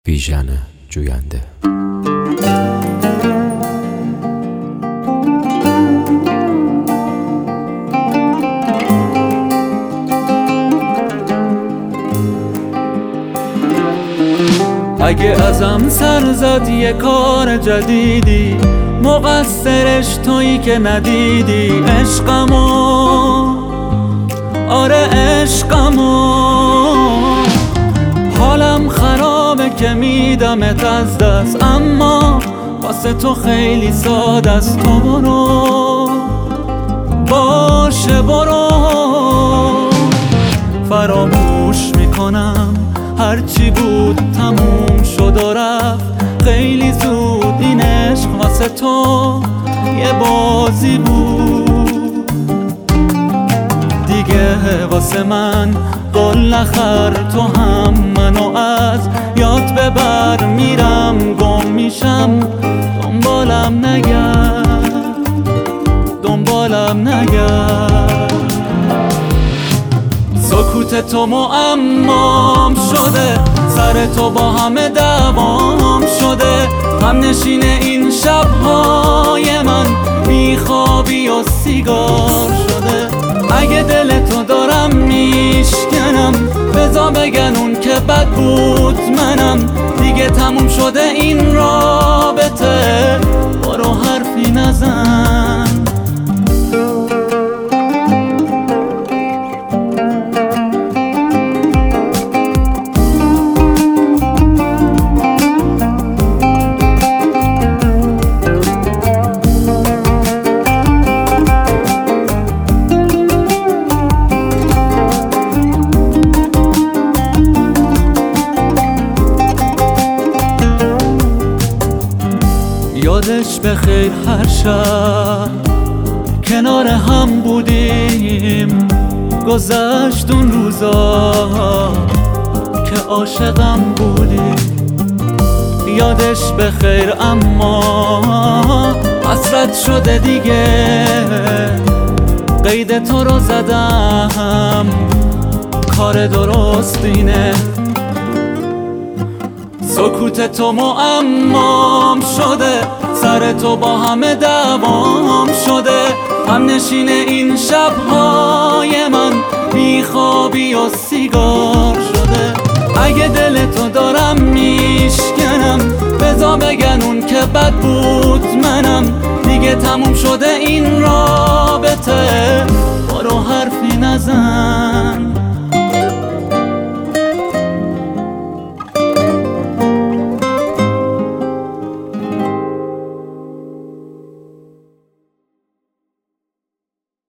بیژن جوینده. اگه ازم سر زد یه کار جدیدی، مقصرش تویی که ندیدی عشقمو. آره عشقمو، حالم خرابه که میدمت از دست، اما واسه تو خیلی ساده است. تو برو، باشه برو، فراموش میکنم هرچی بود تموم شد و رفت خیلی زود. این عشق واسه تو یه بازی بود دیگه، واسه من گل نخر. تو هم منو از یاد ببر، میرم گم میشم، دنبالم نگرد. سکوت تو معمام شده، سر تو با همه دوام شده. هم نشین این شبهای من بیخوابی و سیگار شده. اگه دل تو دارم میشکنم، بذار بگن اون که بد بود منم. دیگه تموم شده این رابطه، برو حرفی نزن. یادش بخیر هر شب کنار هم بودیم، گذشت اون روزا که عاشقم بودیم. یادش بخیر اما حسرت شده دیگه، قید تو رو زدم، کار درست اینه. سکوت تو معمام شده، سر تو با همه دوام شده. هم نشین این شبهای من بیخوابی و سیگار شده. اگه دل تو دارم میشکنم، بذار بگن اون که بد بود منم. دیگه تموم شده این رابطه، برو حرفی نزن.